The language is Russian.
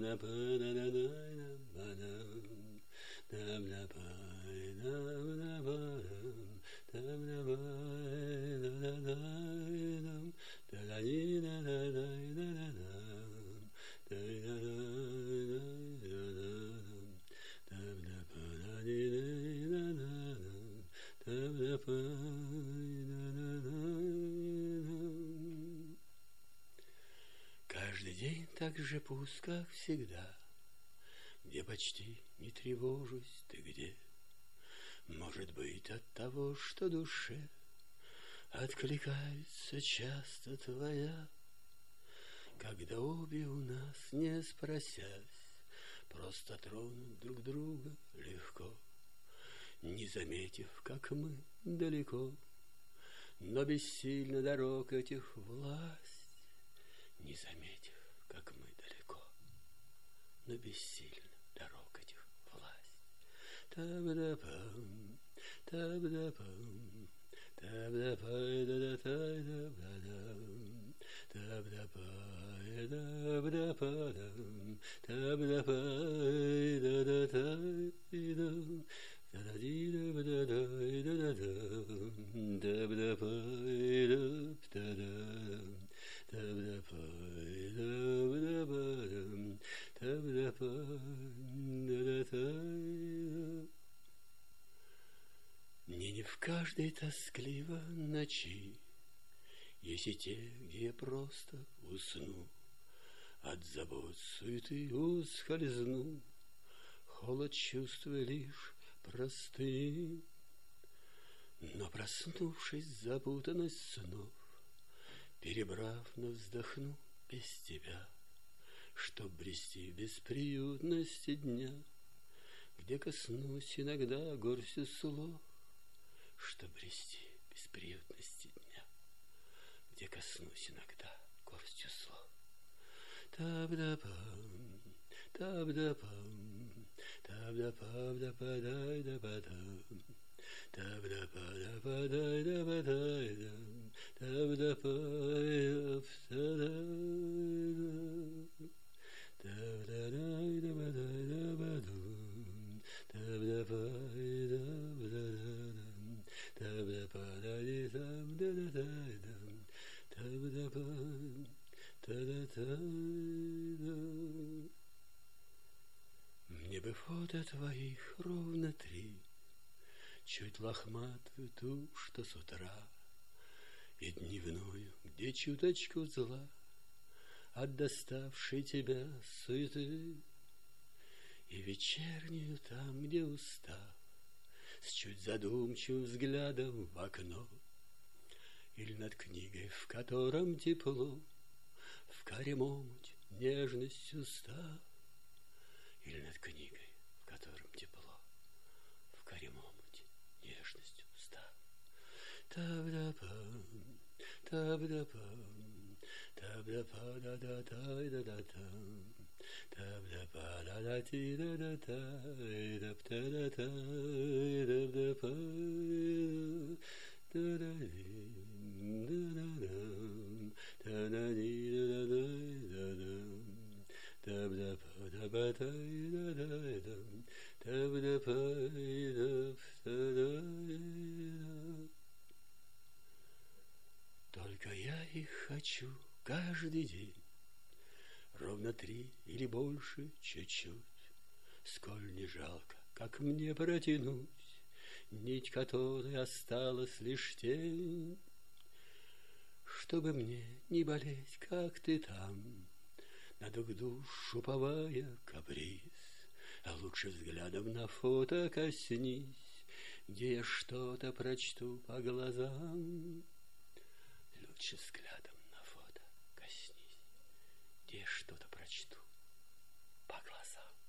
Каждый день так же пуст, как всегда, где почти не тревожусь, ты где? Может быть, от того, что душе откликается часто твоя, когда обе у нас, не спросясь, просто тронут друг друга легко, не заметив, как мы далеко, но бессильна дорог этих власть, не заметив, как мы далеко, но бессильна дорог этих власть. Та-ба-да-пам, та-ба-да-пам, та-ба-да-пай-да-да-тай-да-ба-дам, та-ба-да-пай-да-ба-да-па-дам, та-ба-да-пай-да-да-тай-дам, та-да-ди-да-ба-да-дай-да-да-дам, та-ба-да-пай-да-да-дам, та-ба-да-пай-да-ба-да-ба-дам, та-ба-да-пай-да-да-тай-дам. Мне не в каждой тоскливо ночи есть и те, где я просто усну, от забот суеты ускользну, холод чувствуя лишь простым. Но проснувшись, запутанность снов, перебрав, но вздохну без тебя, чтоб брести в бесприютности дня, где коснусь иногда горстью слов, чтоб брести в бесприютности дня, где коснусь иногда горстью слов. Та-ба-да-пам, та-ба-да-пам, та-ба-да-пам-да-па-дай-да-ба-дам, та-ба-да-па-да-па-дай-да-ба-дай-дам, та-ба-да-па-да-па-дай-дам, та-ба-да-дай-да-ба-дай-да-ба-дам, та-ба-да-па-да-ба-да-дам, та-ба-да-па-да-ди-дам-да-да-дай-дам, та-ба-да-пам, та-да-тай-дам. Мне бы фото твоих ровно 3, чуть лохматую ту, что с утра, и дневную, где чуточку зла от доставшей тебя суеты, и вечернюю там, где устав, с чуть задумчивым взглядом в окно, или над книгой, в котором тепло, в карем омуте нежностью став, или над книгой, в котором тепло, в карем омуте нежностью став. Та-ба-да-пам, та-ба-да-пам, та-ба-да-па-да-да-тай-да-да-там, та-ба-да-па-да-да-ти-да-да-тай-да-да-тай-да-да-пай, да-да-дим, да-да-ди-да-да-дай-да-дам, та-ба-да-па-да-ба-тай-да-дай-дам, та-ба-да-пай-да-тай-да. Только я их хочу каждый день, ровно 3 или больше чуть-чуть, сколь не жалко, как мне протянуть нить, которой осталась лишь тень, чтобы мне не болеть, как ты там, на друг душу уповая каприз, а лучше взглядом на фото коснись, где я что-то прочту по глазам. Лучше взглядом на фото коснись, где я что-то прочту по глазам.